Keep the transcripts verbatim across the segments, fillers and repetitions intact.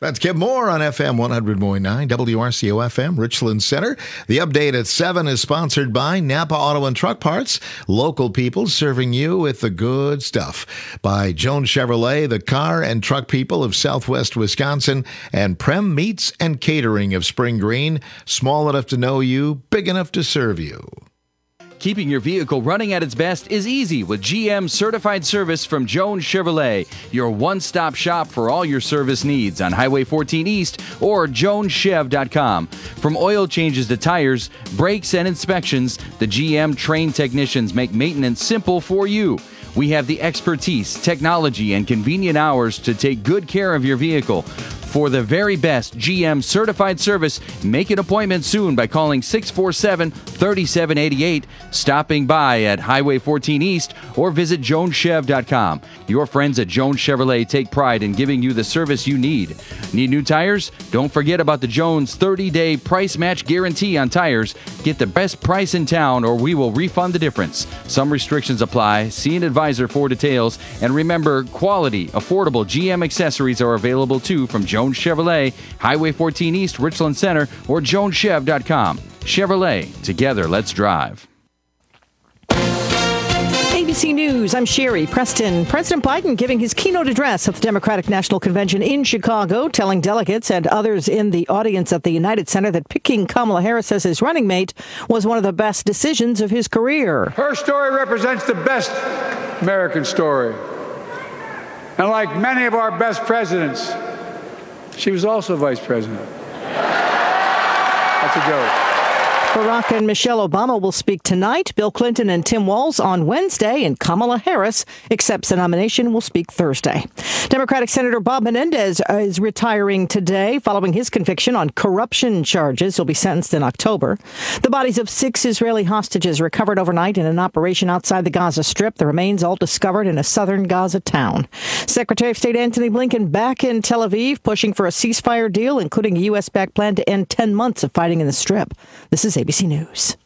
Let's get more on F M one hundred point nine, W R C O F M, Richland Center. The update at seven is sponsored by Napa Auto and Truck Parts. Local people serving you with the good stuff. By Jones Chevrolet, the car and truck people of Southwest Wisconsin. And Prem Meats and Catering of Spring Green. Small enough to know you, big enough to serve you. Keeping your vehicle running at its best is easy with G M Certified Service from Jones Chevrolet, your one-stop shop for all your service needs on Highway fourteen East or jones chev dot com. From oil changes to tires, brakes, and inspections, the G M trained technicians make maintenance simple for you. We have the expertise, technology, and convenient hours to take good care of your vehicle. For the very best G M certified service, make an appointment soon by calling six four seven, three seven eight eight, stopping by at Highway fourteen East, or visit jones chev dot com. Your friends at Jones Chevrolet take pride in giving you the service you need. Need new tires? Don't forget about the Jones thirty-day price match guarantee on tires. Get the best price in town or we will refund the difference. Some restrictions apply. See an advisor for details. And remember, quality, affordable G M accessories are available too from Jones Chevrolet, Highway fourteen East, Richland Center, or jones chev dot com. Chevrolet, together, let's drive. A B C News, I'm Sherry Preston. President Biden giving his keynote address at the Democratic National Convention in Chicago, telling delegates and others in the audience at the United Center that picking Kamala Harris as his running mate was one of the best decisions of his career. Her story represents the best American story. And like many of our best presidents, she was also vice president. That's a joke. Barack and Michelle Obama will speak tonight. Bill Clinton and Tim Walz on Wednesday, and Kamala Harris accepts the nomination, will speak Thursday. Democratic Senator Bob Menendez is retiring today following his conviction on corruption charges. He'll be sentenced in October. The bodies of six Israeli hostages recovered overnight in an operation outside the Gaza Strip. The remains all discovered in a southern Gaza town. Secretary of State Antony Blinken back in Tel Aviv, pushing for a ceasefire deal, including a U S-backed plan to end ten months of fighting in the Strip. This is A B C News.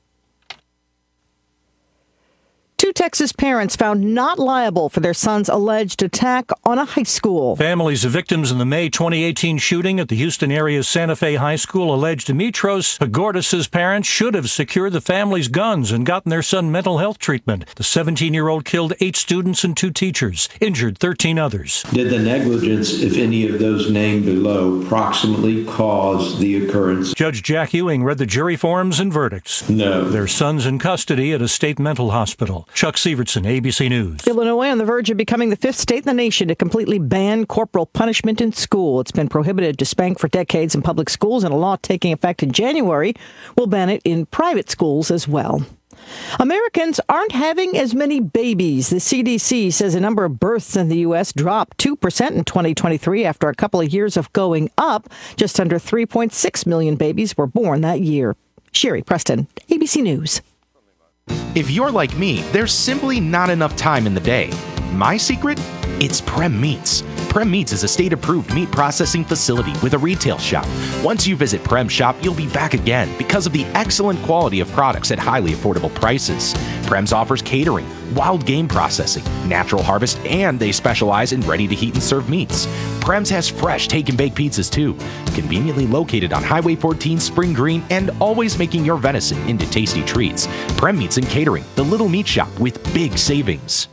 Two Texas parents found not liable for their son's alleged attack on a high school. Families of victims in the May twenty eighteen shooting at the Houston area's Santa Fe High School allege Demetros Agordis' parents should have secured the family's guns and gotten their son mental health treatment. The seventeen-year-old killed eight students and two teachers, injured thirteen others. Did the negligence, if any of those named below, proximately cause the occurrence? Judge Jack Ewing read the jury forms and verdicts. No. Their son's in custody at a state mental hospital. Chuck Sievertson, A B C News. Illinois on the verge of becoming the fifth state in the nation to completely ban corporal punishment in school. It's been prohibited to spank for decades in public schools, and a law taking effect in January will ban it in private schools as well. Americans aren't having as many babies. The C D C says the number of births in the U S dropped two percent in twenty twenty-three after a couple of years of going up. Just under three point six million babies were born that year. Sherry Preston, A B C News. If you're like me, there's simply not enough time in the day. My secret? It's Prem Meats. Prem Meats is a state-approved meat processing facility with a retail shop. Once you visit Prem Shop, you'll be back again because of the excellent quality of products at highly affordable prices. Prem's offers catering, wild game processing, natural harvest, and they specialize in ready-to-heat and serve meats. Prem's has fresh take-and-bake pizzas too, conveniently located on Highway fourteen Spring Green and always making your venison into tasty treats. Prem Meats and Catering, the little meat shop with big savings.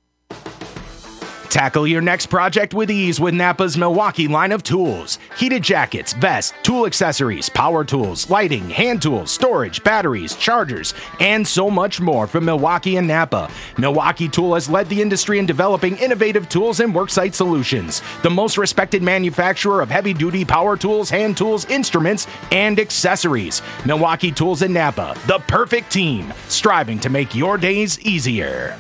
Tackle your next project with ease with Napa's Milwaukee line of tools. Heated jackets, vests, tool accessories, power tools, lighting, hand tools, storage, batteries, chargers, and so much more from Milwaukee and Napa. Milwaukee Tool has led the industry in developing innovative tools and worksite solutions. The most respected manufacturer of heavy-duty power tools, hand tools, instruments, and accessories. Milwaukee Tools and Napa, the perfect team, striving to make your days easier.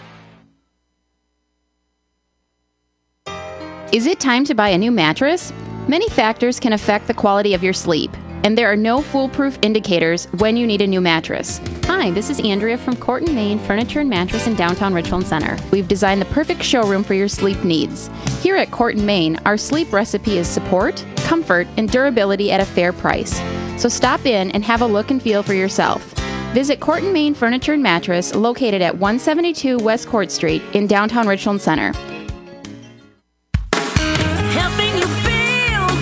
Is it time to buy a new mattress? Many factors can affect the quality of your sleep, and there are no foolproof indicators when you need a new mattress. Hi, this is Andrea from Court and Main Furniture and Mattress in downtown Richland Center. We've designed the perfect showroom for your sleep needs. Here at Court and Main, our sleep recipe is support, comfort, and durability at a fair price. So stop in and have a look and feel for yourself. Visit Court and Main Furniture and Mattress, located at one seventy-two West Court Street in downtown Richland Center. Helping you build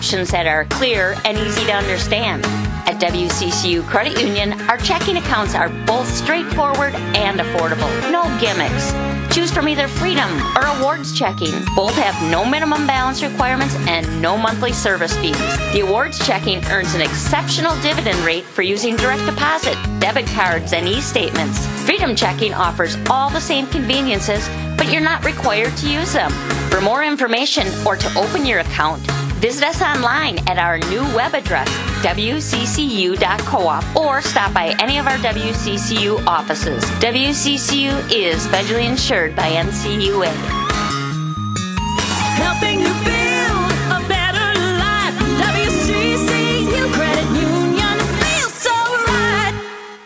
instructions that are clear and easy to understand. At W C C U Credit Union, our checking accounts are both straightforward and affordable. No gimmicks. Choose from either Freedom or Awards Checking. Both have no minimum balance requirements and no monthly service fees. The Awards Checking earns an exceptional dividend rate for using direct deposit, debit cards, and e-statements. Freedom Checking offers all the same conveniences, but you're not required to use them. For more information or to open your account, visit us online at our new web address, W C C U dot coop, or stop by any of our W C C U offices. W C C U is federally insured by N C U A. Helping you build a better life. W C C U Credit Union feels so right.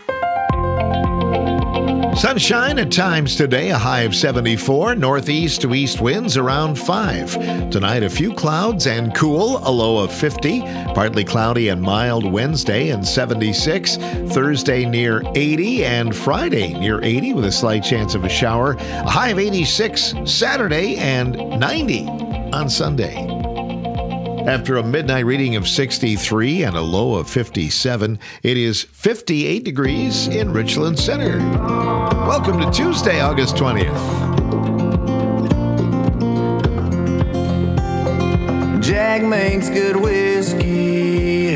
Sunshine at times today, a high of seventy-four. Northeast to east winds around five. Tonight, a few clouds and cool, a low of fifty. Partly cloudy and mild Wednesday and seventy-six. Thursday near eighty and Friday near eighty with a slight chance of a shower. A high of eighty-six Saturday and ninety on Sunday. After a midnight reading of sixty-three and a low of fifty-seven, it is fifty-eight degrees in Richland Center. Welcome to Tuesday, August twentieth. Jack makes good whiskey.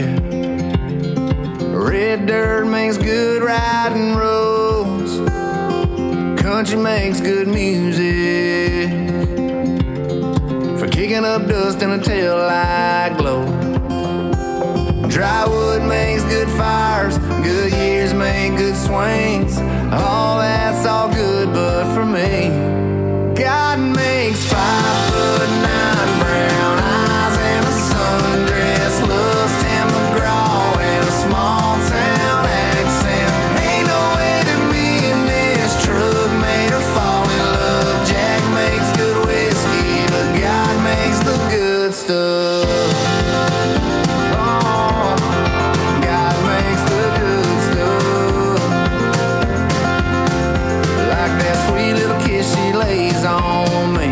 Red dirt makes good riding roads. Country makes good music for kicking up dust in a taillight glow. Dry wood makes good fires. Good years make good swings. All that's all good, but for me, God makes five foot nine brown eyes and a sundress, loves Tim McGraw and a small town accent. Ain't no way that me and this truck made her fall in love. Jack makes good whiskey, but God makes the good stuff. Oh, God makes the good stuff. Like that sweet little kiss she lays on me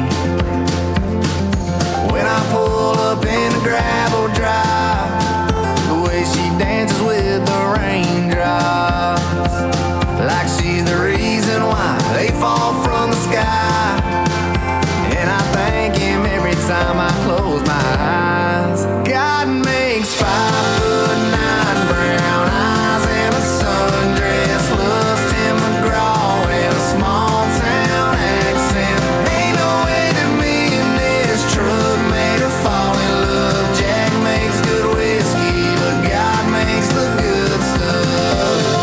when I pull up in the gravel drive. The way she dances with the raindrops, like she's the reason why they fall from the sky. And I thank him every time I close my eyes. God makes five foot nine brown eyes and a sundress, loves Tim McGraw and a small town accent. Ain't no way that me and this truck made her fall in love. Jack makes good whiskey, but God makes the good stuff.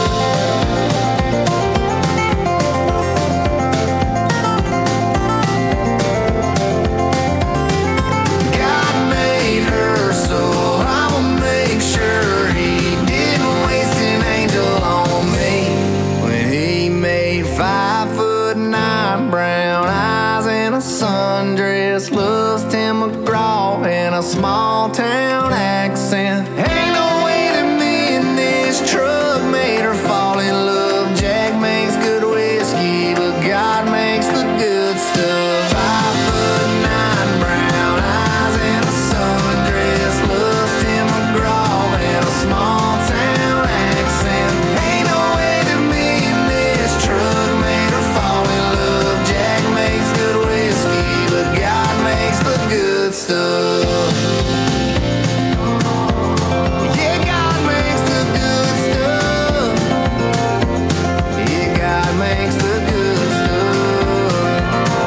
God made her, so I'ma make sure he didn't waste an angel on me when he made five foot nine brown eyes and a sundress, loves Tim McGraw and a small town accent. Ain't no way that me and this truck made her fall in love. Jack makes good whiskey, but God makes the good stuff. Five foot nine brown eyes and a sundress, loves Tim McGraw and a small town accent. Ain't no way that me and this truck made her fall in love. Jack makes good whiskey, but God makes the good stuff. Yeah, God makes the good stuff. Yeah, God makes the good stuff.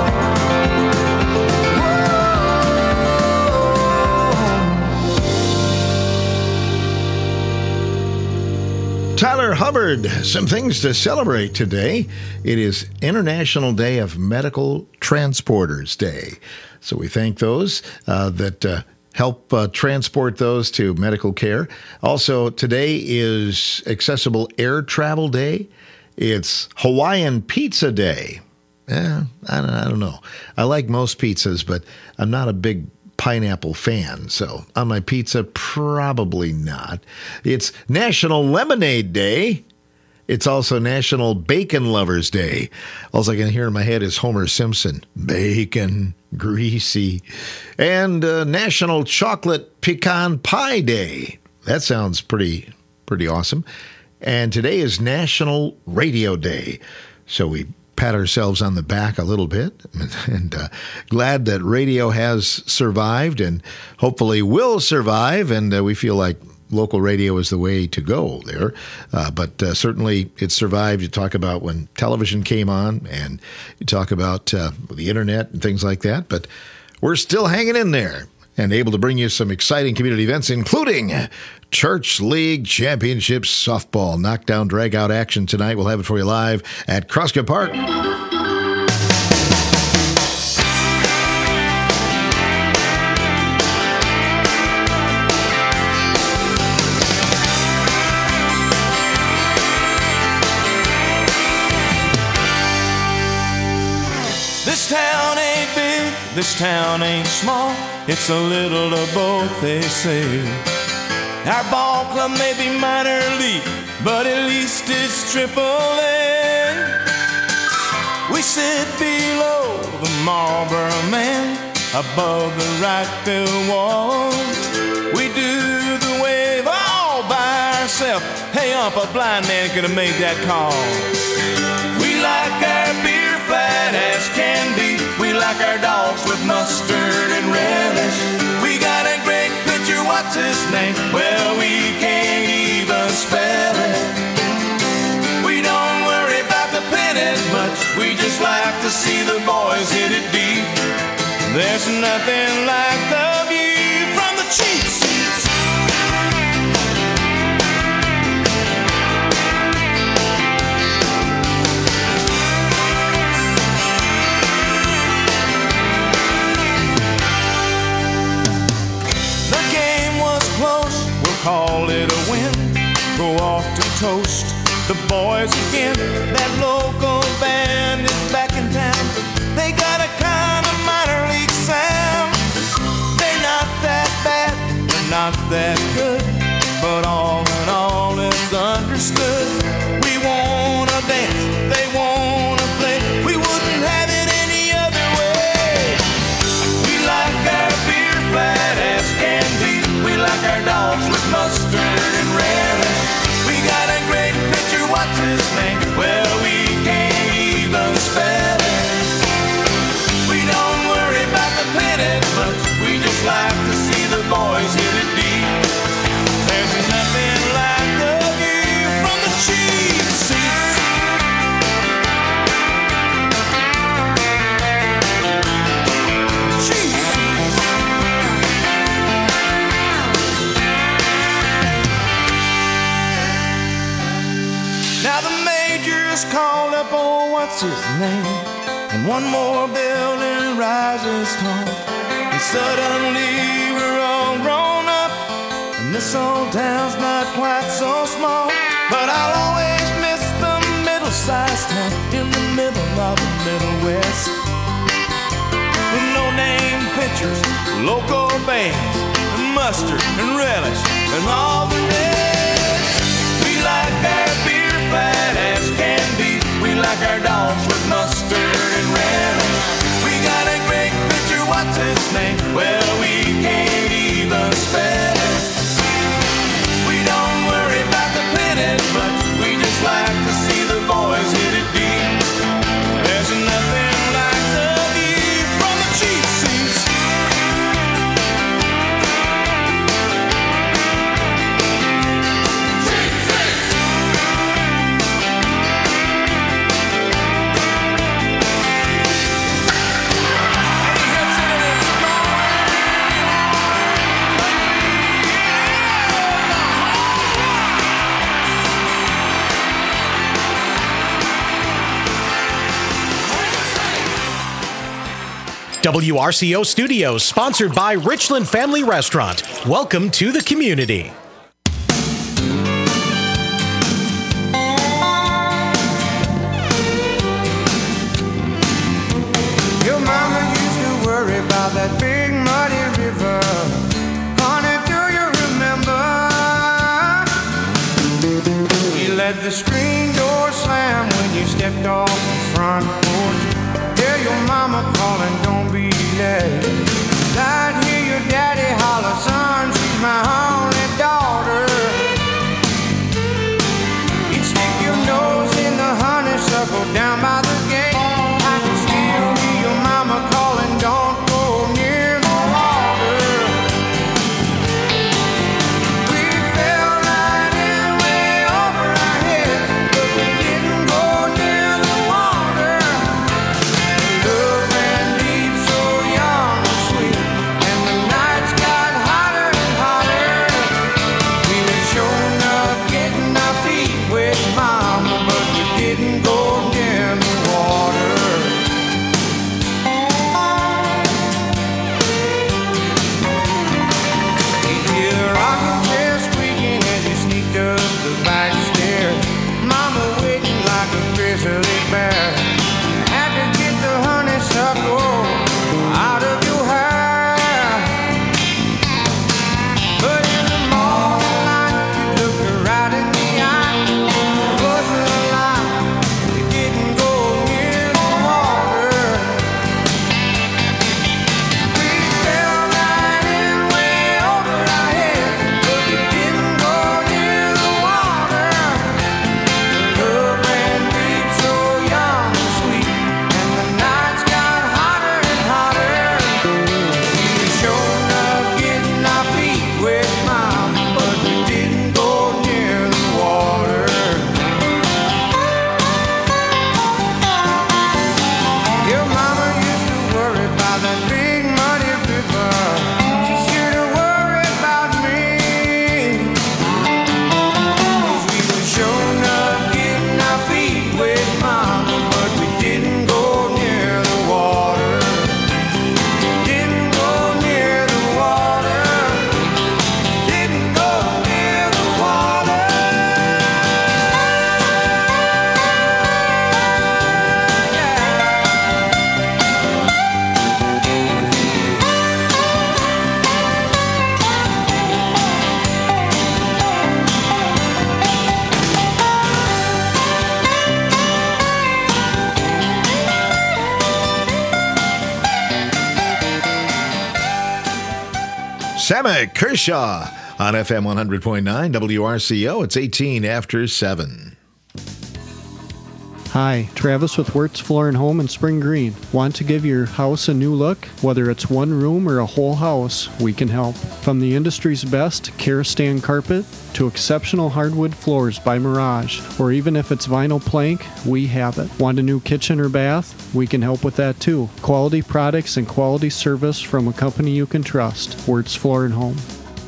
Whoa. Tyler Hubbard, some things to celebrate today. It is International Day of Medical Transporters Day. So we thank those uh, that uh, help uh, transport those to medical care. Also, today is Accessible Air Travel Day. It's Hawaiian Pizza Day. Yeah, I don't, I don't know. I like most pizzas, but I'm not a big pineapple fan, so on my pizza, probably not. It's National Lemonade Day. It's also National Bacon Lovers Day. All I can hear in my head is Homer Simpson. Bacon, greasy. And uh, National Chocolate Pecan Pie Day. That sounds pretty, pretty awesome. And today is National Radio Day. So we pat ourselves on the back a little bit, and uh, glad that radio has survived and hopefully will survive, and uh, we feel like local radio is the way to go there. Uh, but uh, certainly it survived. You talk about when television came on, and you talk about uh, the internet and things like that, but we're still hanging in there and able to bring you some exciting community events, including Church League Championships softball knockdown drag-out action tonight. We'll have it for you live at Crosscut Park. This town ain't big, this town ain't small. It's a little of both, they say. Our ball club may be minor league, but at least it's triple A. We sit below the Marlboro Man, above the right field wall. We do the wave all by ourselves. Hey, ump, a blind man could have made that call. We like our beer flat as can be. We like our dogs with mustard and relish. We got a great pitcher, what's his name? Well, we can't even spell it. We don't worry about the pennant much. We just like to see the boys hit it deep. There's nothing like the view from the cheap seats. Call it a win, go off to toast the boys again. That local band is back in town. They got a kind of minor league sound. They're not that bad, they're not that good, but all in all it's understood. We wanna dance, they wanna play. We wouldn't have it any other way. We like our beer flat as can be. We like our dogs with mustard and relish. We got a great pitcher, what's his name? Well, we can't even spell it. We don't worry about the pennant much. We just like to see the boys hit it deep. There's nothing like the view from the cheap seats. Cheap seats. Now the majors called up, oh, what's his name? And one more building rises tall. And suddenly we're all grown up, and this old town's not quite so small. But I'll always miss the middle-sized town in the middle of the Middle West, with no-name pitchers, local bands, and mustard and relish, and all the rest. We like our beer flat as can be. We like our dogs with mustard and relish. We got a great pitcher, what's his name? Well, we can't even spell it. We don't worry about the pennant much. We just like to see the boys hit it deep. There's nothing like the view from the cheap seats. W R C O Studios, sponsored by Richland Family Restaurant. Welcome to the community. Your mama used to worry about that big muddy river. Honey, do you remember? We let the stream go Samek Kershaw on F M one hundred point nine W R C O. It's eighteen after seven. Hi, Travis with Wirtz Floor and Home in Spring Green. Want to give your house a new look? Whether it's one room or a whole house, we can help. From the industry's best Karastan carpet to exceptional hardwood floors by Mirage, or even if it's vinyl plank, we have it. Want a new kitchen or bath? We can help with that too. Quality products and quality service from a company you can trust. Wirtz Floor and Home.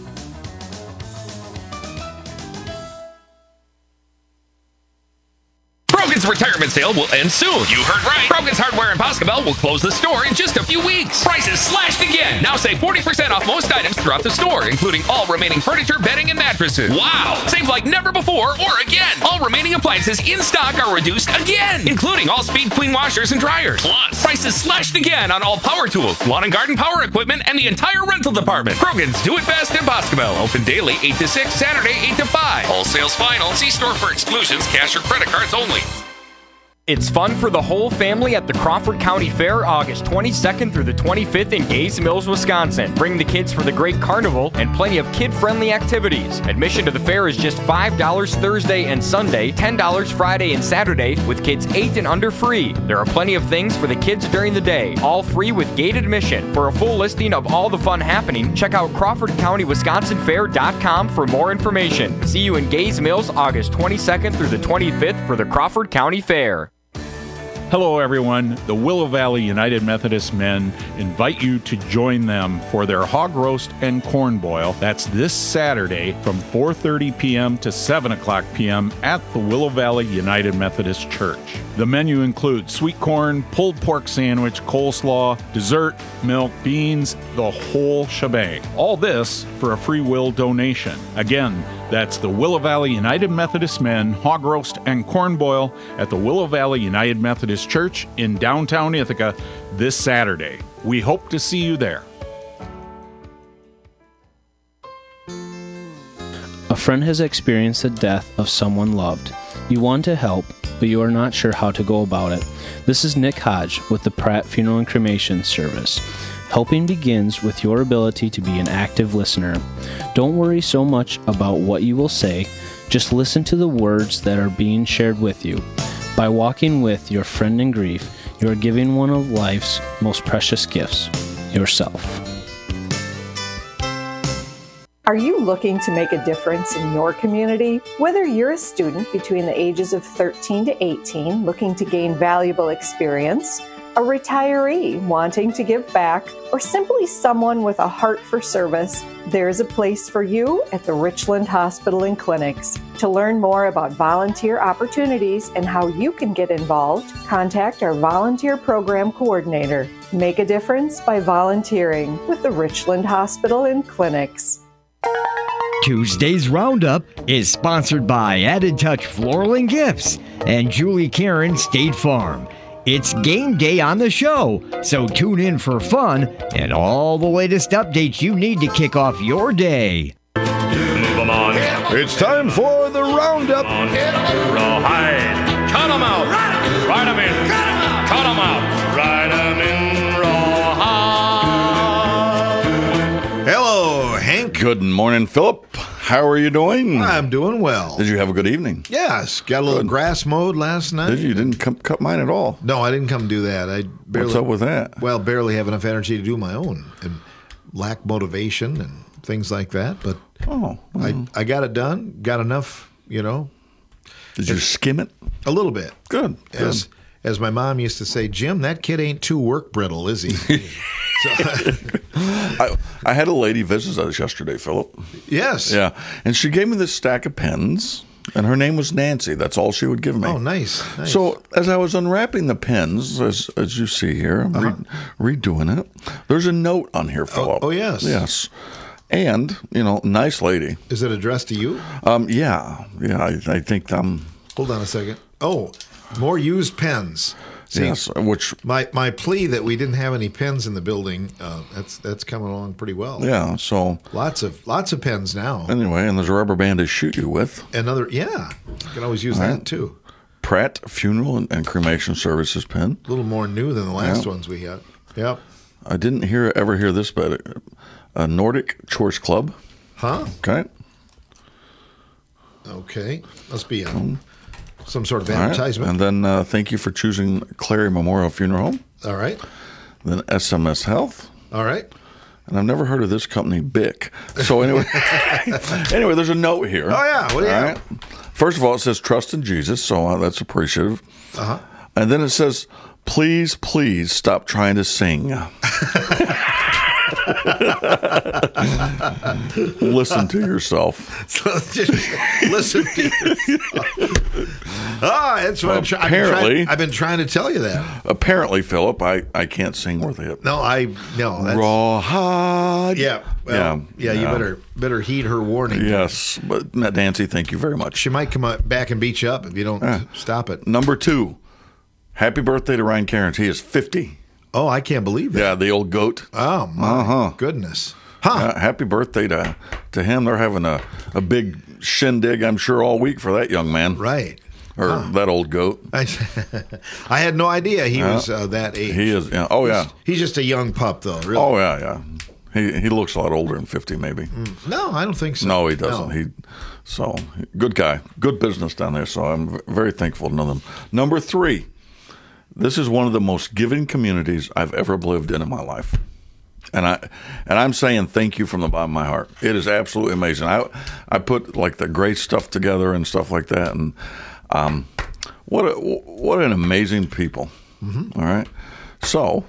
Brogan's retirement sale will end soon. You heard right. Brogan's Hardware in Boscobel will close the store in just a few weeks. Prices slashed again. Now save forty percent off most items throughout the store, including all remaining furniture, bedding, and mattresses. Wow! Save like never before or again. All remaining appliances in stock are reduced again, including all speed clean washers and dryers. Plus, prices slashed again on all power tools, lawn and garden power equipment, and the entire rental department. Brogan's Do It Best in Boscobel. Open daily eight to six, Saturday eight to five. All sales final. See store for exclusions, cash or credit cards only. It's fun for the whole family at the Crawford County Fair, August twenty-second through the twenty-fifth in Gays Mills, Wisconsin. Bring the kids for the great carnival and plenty of kid-friendly activities. Admission to the fair is just five dollars Thursday and Sunday, ten dollars Friday and Saturday, with kids eight and under free. There are plenty of things for the kids during the day, all free with gated admission. For a full listing of all the fun happening, check out Crawford County Wisconsin Fair dot com for more information. See you in Gays Mills, August twenty-second through the twenty-fifth for the Crawford County Fair. Hello, everyone. The Willow Valley United Methodist Men invite you to join them for their hog roast and corn boil. That's this Saturday from four thirty p.m. to seven o'clock p.m. at the Willow Valley United Methodist Church. The menu includes sweet corn, pulled pork sandwich, coleslaw, dessert, milk, beans, the whole shebang. All this for a free will donation. Again, that's the Willow Valley United Methodist Men hog roast and corn boil at the Willow Valley United Methodist Church in downtown Ithaca this Saturday. We hope to see you there. A friend has experienced the death of someone loved. You want to help, but you are not sure how to go about it. This is Nick Hodge with the Pratt Funeral and Cremation Service. Helping begins with your ability to be an active listener. Don't worry so much about what you will say, just listen to the words that are being shared with you. By walking with your friend in grief, you are giving one of life's most precious gifts, yourself. Are you looking to make a difference in your community? Whether you're a student between the ages of thirteen to eighteen looking to gain valuable experience, a retiree wanting to give back, or simply someone with a heart for service, there's a place for you at the Richland Hospital and Clinics. To learn more about volunteer opportunities and how you can get involved, contact our volunteer program coordinator. Make a difference by volunteering with the Richland Hospital and Clinics. Tuesday's Roundup is sponsored by Added Touch Floral and Gifts and Julie Karen State Farm. It's game day on the show, so tune in for fun and all the latest updates you need to kick off your day. It's time for the Roundup. Rawhide. Cut 'em out. Ride 'em in. Cut 'em out. Ride 'em in rawhide. Hello, Hank. Good morning, Philip. How are you doing? I'm doing well. Did you have a good evening? Yes. Got a little Good. grass mowed last night. Did you? You didn't come, cut mine at all. No, I didn't come do that. I barely, What's up with that? Well, barely have enough energy to do my own and lack motivation and things like that. But oh, well. I, I got it done. Got enough, you know. Did you skim it? A little bit. Good. As, good. as my mom used to say, Jim, that kid ain't too work brittle, is he? So, I, I had a lady visit us yesterday, Philip. Yes. Yeah. And she gave me this stack of pens, and her name was Nancy. That's all she would give me. Oh, nice. nice. So as I was unwrapping the pens, as as you see here, I'm Uh-huh. re- redoing it, there's a note on here, Philip. Oh, oh, yes. Yes. And, you know, nice lady. Is it addressed to you? Um, yeah. Yeah, I, I think um. Hold on a second. Oh, more used pens. See, yes, which my my plea that we didn't have any pens in the building, uh, that's that's coming along pretty well. Yeah, so lots of lots of pens now. Anyway, and there's a rubber band to shoot you with. Another, yeah, you can always use All that right. too. Pratt Funeral and, and Cremation Services pen. A little more new than the last Yeah. ones we had. Yep. I didn't hear ever hear this, but a Nordic Choice Club. Huh? Okay. Okay. Must be a, some sort of All right. advertisement. And then uh, thank you for choosing Clary Memorial Funeral Home. All right. Then S M S Health. All right. And I've never heard of this company, B I C. So anyway, anyway, there's a note here. Oh, yeah. What do you All have? right. First of all, it says trust in Jesus, so uh, that's appreciative. Uh-huh. And then it says, please, please stop trying to sing. Listen to yourself. So just listen to yourself. Ah, that's what I'm trying. Apparently, I've been trying to tell you that. Apparently, Philip, I, I can't sing worth a hip. No, I no. That's, Rawhide. Yeah, well, yeah, yeah. You better better heed her warning. Yes, but Nancy, thank you very much. She might come up back and beat you up if you don't Eh. stop it. Number two, happy birthday to Ryan Cairns. He is fifty. Oh, I can't believe that. Yeah, the old goat. Oh my Uh-huh. goodness. Huh. Uh, happy birthday to to him. They're having a, a big shindig, I'm sure, all week for that young man. Right. Or Huh. that old goat. I, I had no idea he Yeah. was uh, that age. He is. Yeah. Oh, yeah. He's, he's just a young pup, though. Really. Oh, yeah, yeah. He he looks a lot older than fifty, maybe. No, I don't think so. No, he doesn't. No. He so good guy, good business down there. So I'm v- very thankful to know them. Number three, this is one of the most giving communities I've ever lived in in my life, and I and I'm saying thank you from the bottom of my heart. It is absolutely amazing. I I put like the great stuff together and stuff like that, and um, what a, what an amazing people. Mm-hmm. All right, so.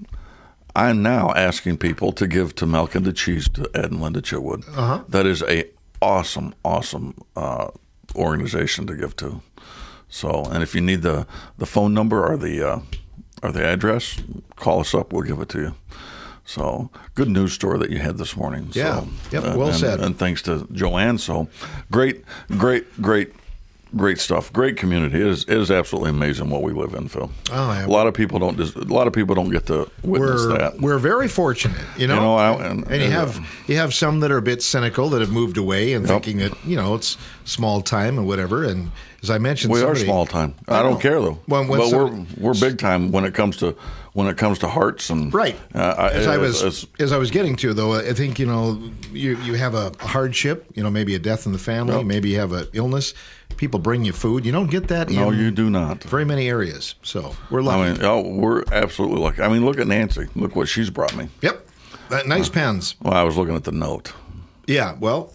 I'm now asking people to give to Milk and the Cheese to Ed and Linda Chitwood. Uh-huh. That is a awesome, awesome uh, organization to give to. So, and if you need the, the phone number or the uh, or the address, call us up. We'll give it to you. So, good news story that you had this morning. Yeah. So, Yep, uh, well and, said. And thanks to Joanne. So, great, great, great. Great stuff. Great community. It is, it is absolutely amazing what we live in, Phil. Oh, yeah. A lot of people don't. Just, a lot of people don't get to witness We're that. we're very fortunate, you know. You know, I- and- and you and, have uh, you have some that are a bit cynical that have moved away and Yep. thinking that you know it's small time and whatever. And as I mentioned, We somebody, are small time. I, I don't know. care though. When- when but somebody- we're we're big time when it comes to when it comes to hearts and Right. Uh, I, As I it's- was it's- as I was getting to though, I think you know you you have a hardship, you know, maybe a death in the family, Yep. maybe you have an illness. People bring you food. You don't get that. no, in you do not. very many areas. So we're lucky. I mean, oh, we're absolutely lucky. I mean, look at Nancy. Look what she's brought me. Yep, that nice pens. Well, I was looking at the note. Yeah, well,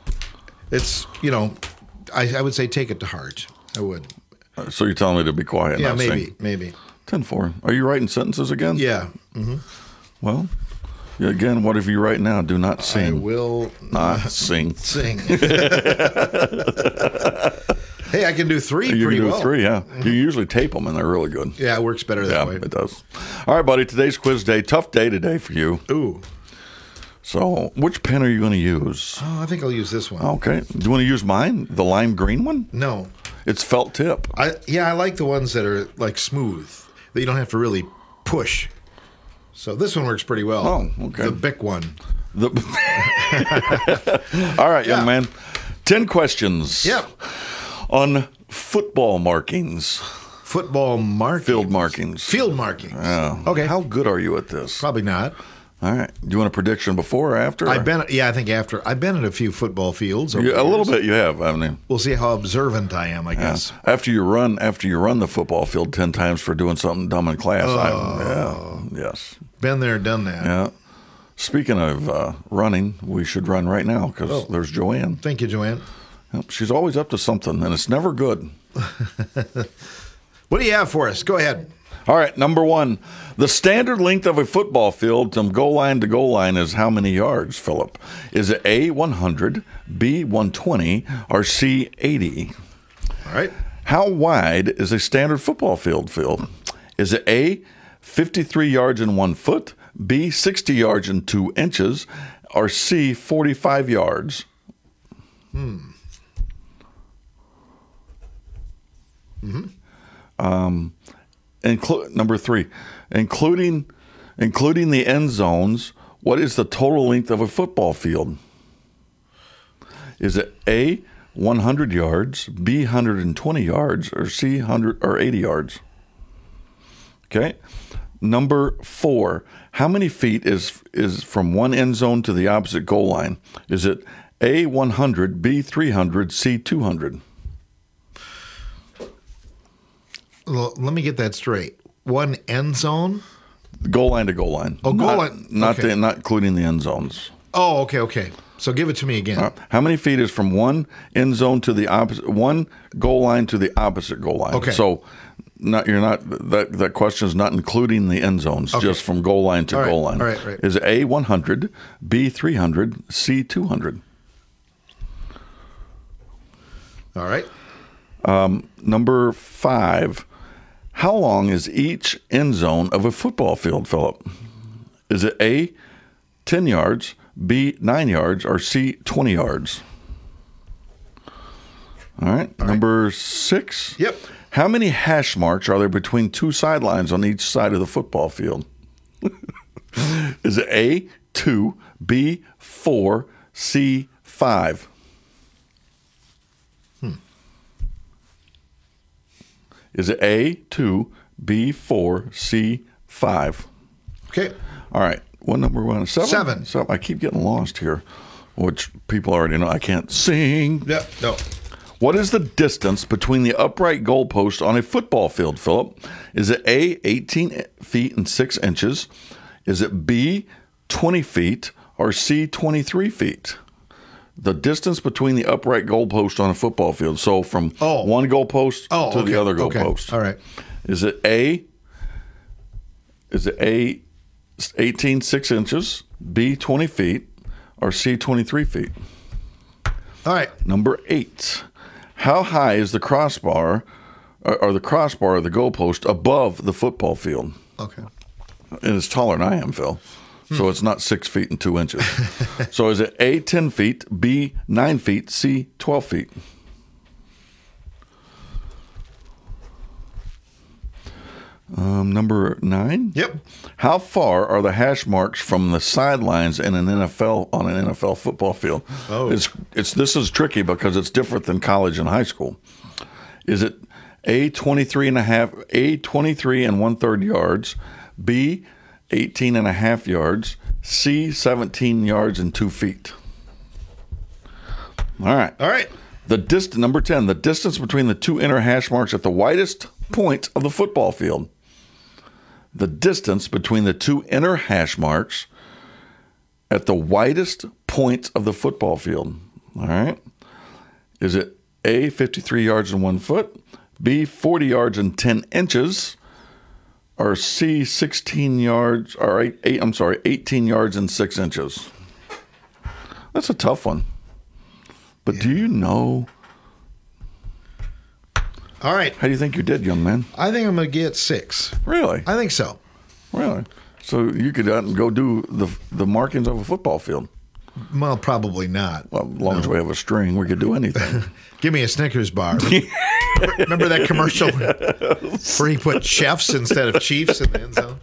it's you know, I, I would say take it to heart. I would. Uh, So you're telling me to be quiet? and Yeah, not maybe, sing? maybe. ten four. Are you writing sentences again? Yeah. Mm-hmm. Well, yeah, again, what if you write now? Do not I sing. will Not sing. sing. Hey, I can do three You pretty can do well. three, yeah. You usually tape them, and they're really good. Yeah, it works better that Yeah, way. it does. All right, buddy. Today's quiz day. Tough day today for you. Ooh. So, which pen are you going to use? Oh, I think I'll use this one. Okay. Do you want to use mine? The lime green one? No. It's felt tip. I yeah, I like the ones that are like smooth that you don't have to really push. So this one works pretty well. Oh, okay. The Bic one. The All right, Yeah. young man. Ten questions. Yep. On football markings. Football markings. Field markings. Field markings. Yeah. Okay. How good are you at this? Probably not. All right. Do you want a prediction before or after? I've or- been yeah, I think after I've been at a few football fields. over Yeah, the a little years. bit you have, haven't you? We'll see how observant I am, I Yeah. guess. After you run, after you run the football field ten times for doing something dumb in class. Oh. I, yeah. Yes. Been there, done that. Yeah. Speaking of uh, running, we should run right now because Oh. there's Joanne. Thank you, Joanne. Yep, she's always up to something, and it's never good. What do you have for us? Go ahead. All right, number one. The standard length of a football field from goal line to goal line is how many yards, Philip? Is it A, one hundred, B, one twenty, or C, eighty? All right. How wide is a standard football field, Phil? Is it A, fifty-three yards and one foot, B, sixty yards and two inches, or C, forty-five yards? Hmm. Mm-hmm. Um, inclu- number three, including including the end zones, what is the total length of a football field? Is it A, one hundred yards, B, one hundred twenty yards, or C, one hundred or eighty yards? Okay. Number four, how many feet is is from one end zone to the opposite goal line? Is it A, one hundred, B, three hundred, C, two hundred? Well, let me get that straight. One end zone? Goal line to goal line. Oh, goal not, line. Not, Okay. the, not including the end zones. Oh, okay, okay. So give it to me again. All right. How many feet is from one end zone to the opposite, one goal line to the opposite goal line? Okay. So not you're not that that question is not including the end zones, Okay. just from goal line to All right, goal line. all right, right. Is it A, one hundred, B, three hundred, C, two hundred? All right. Um, number five, how long is each end zone of a football field, Philip? Is it A, ten yards, B, nine yards, or C, twenty yards? All right. All number right. six. Yep. How many hash marks are there between two sidelines on each side of the football field? Is it A, two, B, four, C, five? Hmm. Is it A, two, B, four, C, five? Okay. All right. What number one? Seven? Seven. So I keep getting lost here, which people already know. I can't sing. Yeah, no. What is the distance between the upright goalpost on a football field, Philip? Is it A, eighteen feet and six inches? Is it B, twenty feet? Or C, twenty-three feet? The distance between the upright goalpost on a football field. So from Oh. one goalpost Oh, to okay, the other okay. goalpost. All right. Is it A, is it A, eighteen, six inches, B, twenty feet, or C, twenty-three feet? All right. Number eight. How high is the crossbar or, or the crossbar of the goalpost above the football field? Okay. And it's taller than I am, Phil. So it's not six feet and two inches. So is it A, ten feet, B, nine feet, C, twelve feet? Um, number nine. Yep. How far are the hash marks from the sidelines in an N F L on an N F L football field? Oh. It's it's this is tricky because it's different than college and high school. Is it A, twenty-three and a half, A, twenty-three and one third yards, B, eighteen and a half yards, C, seventeen yards and two feet? All right. All right. The dist- number ten, the distance between the two inner hash marks at the widest point of the football field. The distance between the two inner hash marks at the widest point of the football field. All right. Is it A, fifty-three yards and one foot, B, forty yards and ten inches, or C, sixteen yards, or eight, eight, I'm sorry, eighteen yards and six inches? That's a tough one. But Yeah. do you know? All right. How do you think you did, young man? I think I'm going to get six. Really? I think so. Really? So you could out and go do the the markings of a football field. Well, probably not. Well, as long as we have a string, we could do anything. Give me a Snickers bar. Remember that commercial where he put chefs instead of chiefs in the end zone?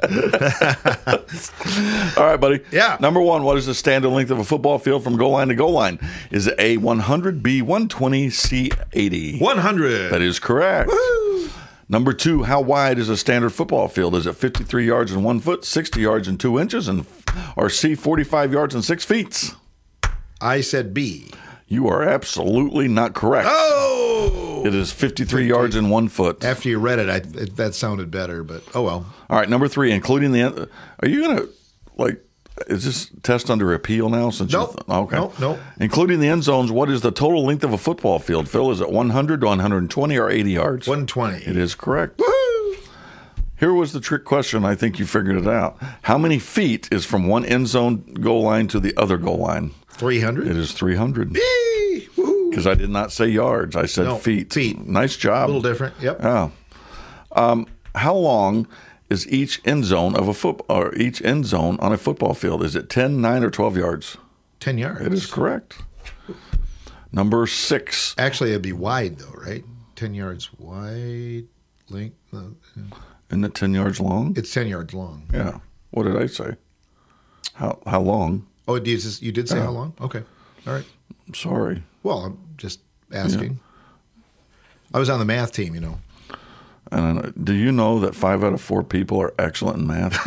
All right, buddy. Yeah. Number one, what is the standard length of a football field from goal line to goal line? Is it A, one hundred, B, one twenty, C, eighty? one hundred. That is correct. Woo! Number two, how wide is a standard football field? Is it fifty-three yards and one foot, sixty yards and two inches, and or C, forty-five yards and six feet? I said B. You are absolutely not correct. Oh! It is fifty-three yards and one foot. After you read it, I, it, that sounded better, but oh well. All right, number three, including the. Are you gonna like? Is this test under appeal now? Since Nope. you th- okay, Nope, nope. Including the end zones, what is the total length of a football field? Phil, is it one hundred to one hundred twenty or eighty yards? one twenty. It is correct. Woo! Here was the trick question. I think you figured it out. How many feet is from one end zone goal line to the other goal line? three hundred. It is three hundred. Yee! Woo! Because I did not say yards. I said No, feet. feet. Nice job. A little different. Yep. Yeah. Um, how long is each end zone of a foot or each end zone on a football field? Is it ten, nine, or twelve yards? ten yards. It is correct. Number six. Actually, it'd be wide, though, right? ten yards wide, length. No, Isn't it ten yards long? it's ten yards long. Yeah. What did I say? How how long? Oh, you did, you did say Yeah. how long? Okay. All right. I'm sorry. Well, I'm just asking. I was on the math team, you know. And uh, do you know that five out of four people are excellent in math?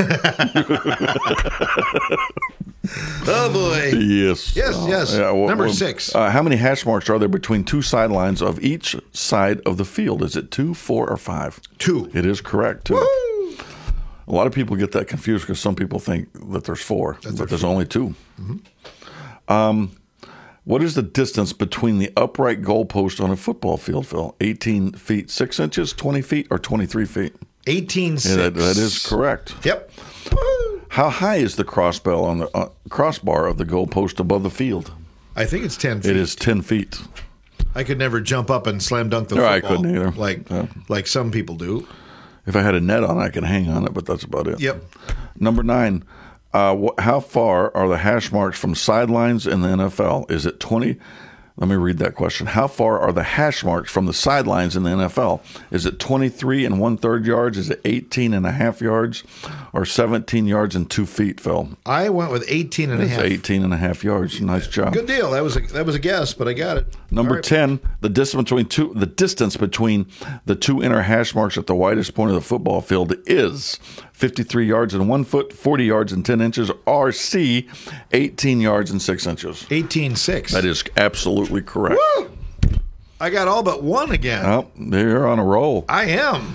Oh, boy. Yes. Yes, yes. Yeah, well, Number well, six. Uh, how many hash marks are there between two sidelines of each side of the field? Is it two, four, or five? Two. It is correct, two. Woo! A lot of people get that confused because some people think that there's four, That but there's there's four. only two. Mm-hmm. Um, what is the distance between the upright goalpost on a football field, Phil? eighteen feet, six inches, twenty feet, or twenty-three feet? eighteen six. Yeah, that, that is correct. Yep. How high is the crossbar on the uh, crossbar of the goalpost above the field? I think it's ten feet. It is ten feet. I could never jump up and slam dunk the No, football. I couldn't either. Like, Yeah. like some people do. If I had a net on, I could hang on it, but that's about it. Yep. Number nine. Uh, wh- how far are the hash marks from sidelines in the N F L? Is it twenty? Let me read that question. How far are the hash marks from the sidelines in the N F L? Is it twenty-three and one third yards? Is it eighteen and a half yards? Or seventeen yards and two feet, Phil? I went with eighteen and a It's half. eighteen and a half yards. Nice job. Good deal. That was a, that was a guess, but I got it. Number All right. ten, the distance between two the distance between the two inner hash marks at the widest point of the football field is fifty-three yards and one foot, forty yards and ten inches, or C, eighteen yards and six inches. eighteen six. That is absolutely correct. Woo! I got all but one again. Oh, you're on a roll. I am.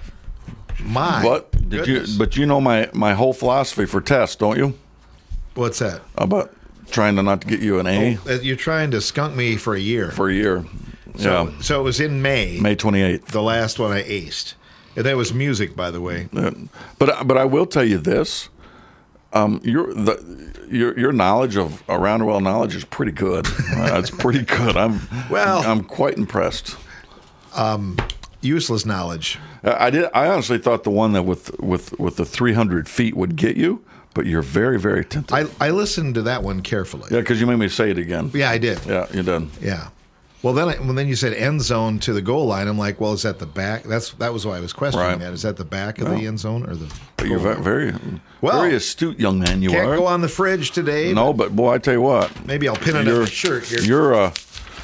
My But did goodness. you? But you know my my whole philosophy for tests, don't you? What's that? About trying to not to get you an A Oh, you're trying to skunk me for a year. for a year. So, yeah, so it was in May. May twenty-eighth. The last one I aced. And that was music, by the way. Yeah. But but I will tell you this: um, your the your your knowledge of around the world knowledge is pretty good. Uh, it's pretty good. I'm Well- I'm quite impressed. Um, useless knowledge. I did. I honestly thought the one that with with with the three hundred feet would get you, but you're very very attentive. I, I listened to that one carefully. Yeah, because you made me say it again. Yeah, I did. Yeah, you did. Yeah. Well, then, I, when then you said end zone to the goal line, I'm like, well, is that the back? That's that was why I was questioning Right. that. Is that the back of No. the end zone or the? But you're goal very line? very, Well, very astute young man. You Can't are. go on the fridge today. No, but boy, I tell you what. Maybe I'll pin it on Your- my shirt here. Your uh,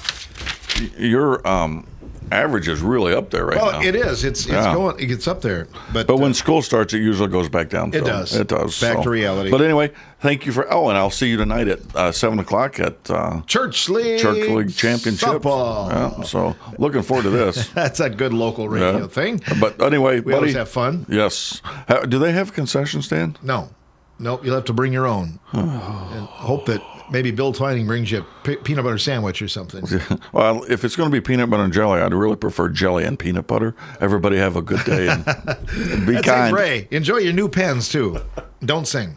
your um, average is really up there right well, now. it is. It's it's Yeah. going. It gets up there. But But when school starts, it usually goes back down. It Phil. does. It does. Back so. to reality. But anyway, thank you for. Oh, and I'll see you tonight at uh, seven o'clock at uh, Church League Church League Championship. softball. Yeah, so looking forward to this. That's a good local radio Yeah. thing. But anyway, We buddy, always have fun. Yes. How, do they have a concession stand? No, nope. You'll have to bring your own. And hope that maybe Bill Twining brings you a pe- peanut butter sandwich or something. Well, if it's going to be peanut butter and jelly, I'd really prefer jelly and peanut butter. Everybody have a good day and, and be That's it, kind. Ray. Enjoy your new pens too. Don't sing.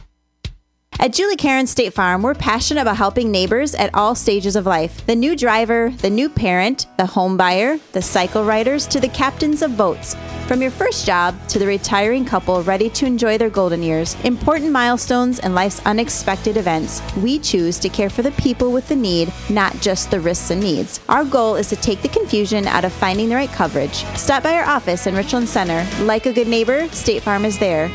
At Julie Karen State Farm, we're passionate about helping neighbors at all stages of life. The new driver, the new parent, the home buyer, the cycle riders, to the captains of boats. From your first job to the retiring couple ready to enjoy their golden years, important milestones, and life's unexpected events, we choose to care for the people with the need, not just the risks and needs. Our goal is to take the confusion out of finding the right coverage. Stop by our office in Richland Center. Like a good neighbor, State Farm is there.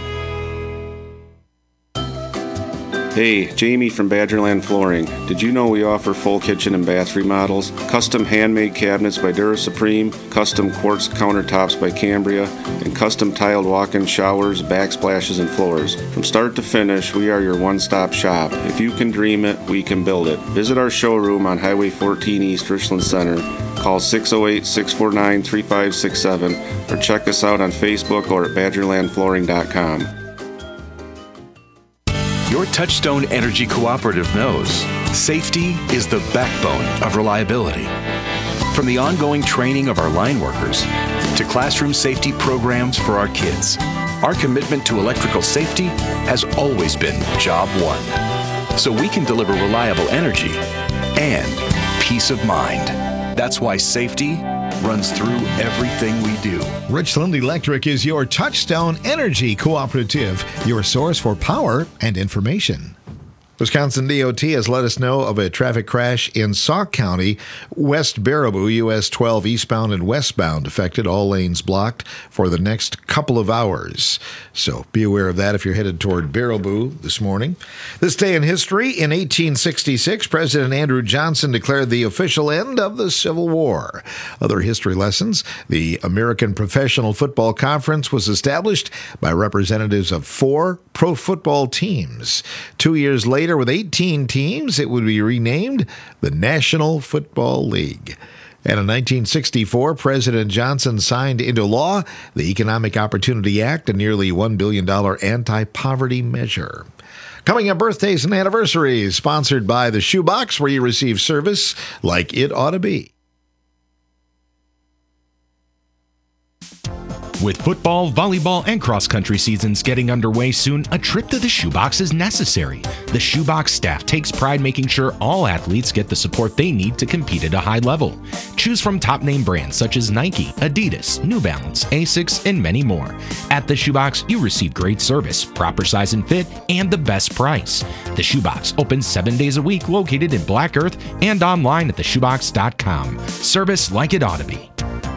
Hey, Jamie from Badgerland Flooring. Did you know we offer full kitchen and bath remodels, custom handmade cabinets by Dura Supreme, custom quartz countertops by Cambria, and custom tiled walk-in showers, backsplashes, and floors? From start to finish, we are your one-stop shop. If you can dream it, we can build it. Visit our showroom on Highway fourteen East Richland Center. Call six oh eight, six four nine, three five six seven or check us out on Facebook or at badgerland flooring dot com. Your Touchstone Energy Cooperative knows safety is the backbone of reliability. From the ongoing training of our line workers to classroom safety programs for our kids, our commitment to electrical safety has always been job one. So we can deliver reliable energy and peace of mind. That's why safety runs through everything we do. Richland Electric is your Touchstone Energy Cooperative, your source for power and information. Wisconsin D O T has let us know of a traffic crash in Sauk County, West Baraboo, U S twelve eastbound and westbound affected, all lanes blocked for the next couple of hours. So be aware of that if you're headed toward Baraboo this morning. This day in history, in eighteen sixty-six, President Andrew Johnson declared the official end of the Civil War. Other history lessons: the American Professional Football Conference was established by representatives of four pro football teams. Two years later, with eighteen teams, it would be renamed the National Football League. And in nineteen sixty-four, President Johnson signed into law the Economic Opportunity Act, a nearly one billion dollars anti-poverty measure. Coming up, birthdays and anniversaries, sponsored by the Shoebox, where you receive service like it ought to be. With football, volleyball, and cross-country seasons getting underway soon, a trip to the Shoebox is necessary. The Shoebox staff takes pride making sure all athletes get the support they need to compete at a high level. Choose from top-name brands such as Nike, Adidas, New Balance, Asics, and many more. At the Shoebox, you receive great service, proper size and fit, and the best price. The Shoebox opens seven days a week, located in Black Earth, and online at the shoebox dot com. Service like it ought to be.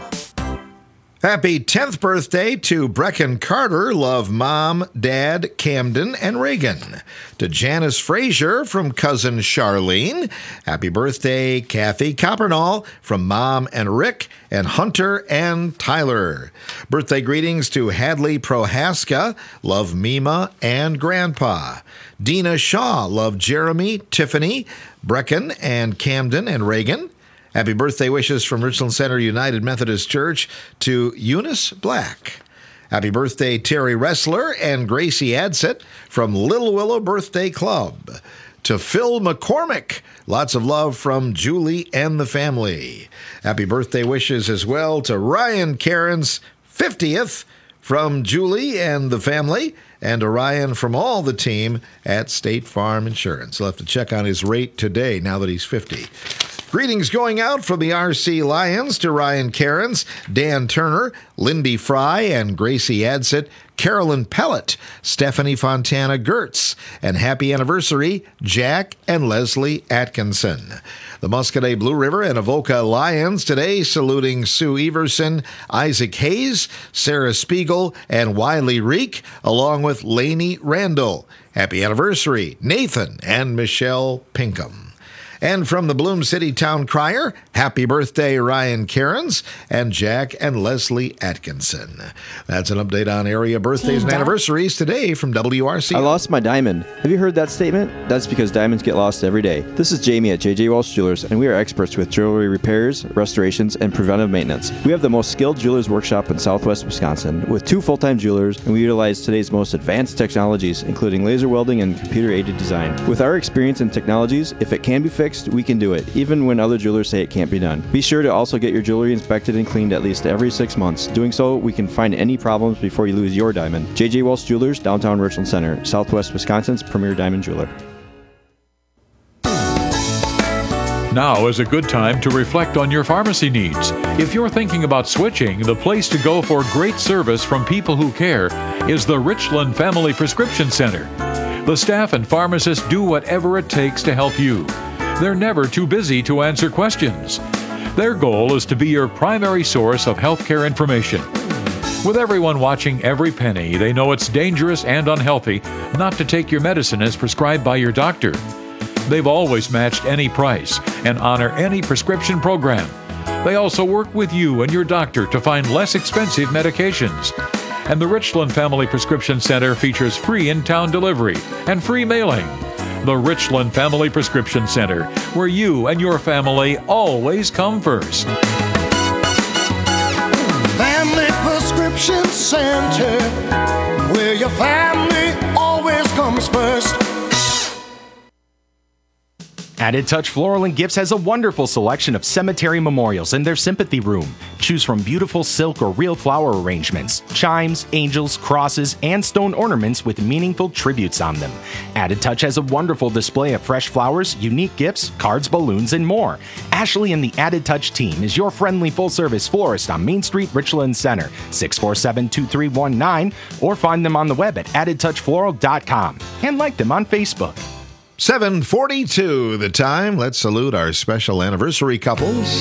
Happy tenth birthday to Brecken Carter. Love Mom, Dad, Camden, and Reagan. To Janice Frazier from cousin Charlene. Happy birthday, Kathy Coppernall from Mom and Rick, and Hunter and Tyler. Birthday greetings to Hadley Prohaska. Love Mima and Grandpa. Dina Shaw. Love Jeremy, Tiffany, Brecken, and Camden, and Reagan. Happy birthday wishes from Richland Center United Methodist Church to Eunice Black. Happy birthday, Terry Ressler and Gracie Adset from Little Willow Birthday Club. To Phil McCormick, lots of love from Julie and the family. Happy birthday wishes as well to Ryan Cairns' fiftieth from Julie and the family, and to Ryan from all the team at State Farm Insurance. He'll have to check on his rate today now that he's fifty. Greetings going out from the R C Lions to Ryan Cairns, Dan Turner, Lindy Fry, and Gracie Adset, Carolyn Pellet, Stephanie Fontana Gertz, and happy anniversary, Jack and Leslie Atkinson. The Muscadet Blue River and Avoca Lions today saluting Sue Everson, Isaac Hayes, Sarah Spiegel, and Wiley Reek, along with Lainey Randall. Happy anniversary, Nathan and Michelle Pinkham. And from the Bloom City Town Crier, happy birthday, Ryan Cairns and Jack and Leslie Atkinson. That's an update on area birthdays and anniversaries today from W R C. I lost my diamond. Have you heard that statement? That's because diamonds get lost every day. This is Jamie at J J Walsh Jewelers, and we are experts with jewelry repairs, restorations, and preventive maintenance. We have the most skilled jewelers workshop in southwest Wisconsin with two full-time jewelers, and we utilize today's most advanced technologies, including laser welding and computer-aided design. With our experience in technologies, if it can be fixed, we can do it, even when other jewelers say it can't be done. Be sure to also get your jewelry inspected and cleaned at least every six months. Doing so, we can find any problems before you lose your diamond. J J Walsh Jewelers, downtown Richland Center, southwest Wisconsin's premier diamond jeweler. Now is a good time to reflect on your pharmacy needs. If you're thinking about switching, the place to go for great service from people who care is the Richland Family Prescription Center. The staff and pharmacists do whatever it takes to help you. They're never too busy to answer questions. Their goal is to be your primary source of healthcare information. With everyone watching every penny, they know it's dangerous and unhealthy not to take your medicine as prescribed by your doctor. They've always matched any price and honor any prescription program. They also work with you and your doctor to find less expensive medications. And the Richland Family Prescription Center features free in-town delivery and free mailing. The Richland Family Prescription Center, where you and your family always come first. Family Prescription Center, where your family always comes first. Added Touch Floral and Gifts has a wonderful selection of cemetery memorials in their sympathy room. Choose from beautiful silk or real flower arrangements, chimes, angels, crosses, and stone ornaments with meaningful tributes on them. Added Touch has a wonderful display of fresh flowers, unique gifts, cards, balloons, and more. Ashley and the Added Touch team is your friendly full-service florist on Main Street, Richland Center, six four seven, two three one nine, or find them on the web at added touch floral dot com and like them on Facebook. seven forty-two the time. Let's salute our special anniversary couples.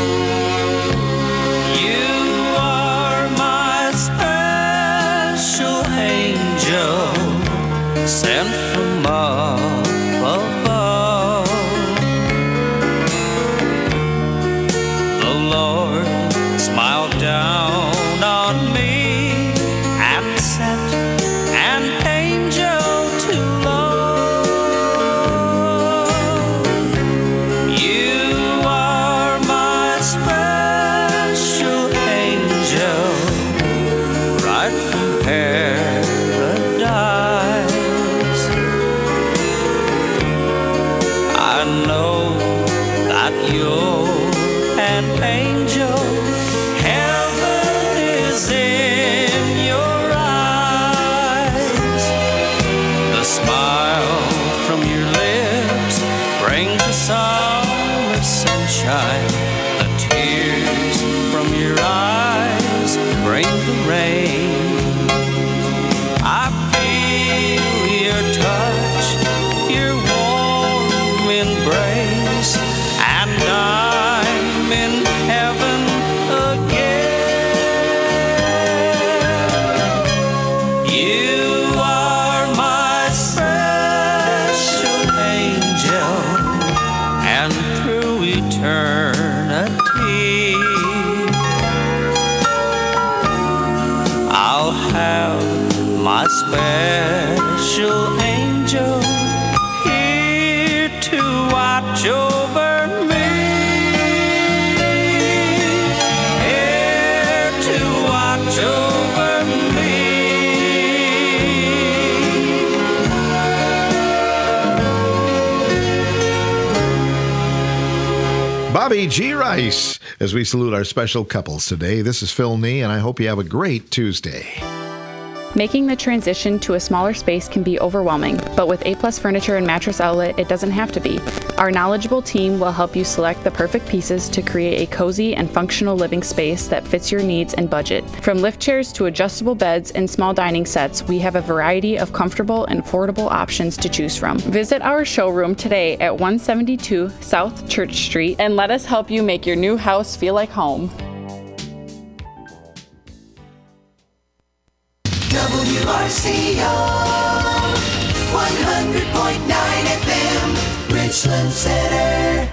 You are my special angel, sent from up above. The Lord smiled down on me and sent an angel to love. You are my special angel, right from paradise. I know that you're an angel. Heaven is in your eyes. The smile from your lips brings the summer sunshine. The tears from your eyes bring the rain. I feel your touch, your warm embrace, and I'm in heaven again. You are my special angel, and through eternity I'll have my special angel here to watch over me, here to watch over me. Bobby G. Rice, as we salute our special couples today. This is Phil Nee, and I hope you have a great Tuesday. Making the transition to a smaller space can be overwhelming, but with A-Plus Furniture and Mattress Outlet, it doesn't have to be. Our knowledgeable team will help you select the perfect pieces to create a cozy and functional living space that fits your needs and budget. From lift chairs to adjustable beds and small dining sets, we have a variety of comfortable and affordable options to choose from. Visit our showroom today at one seventy-two South Church Street and let us help you make your new house feel like home. W R C O one hundred point nine F M, Richland Center.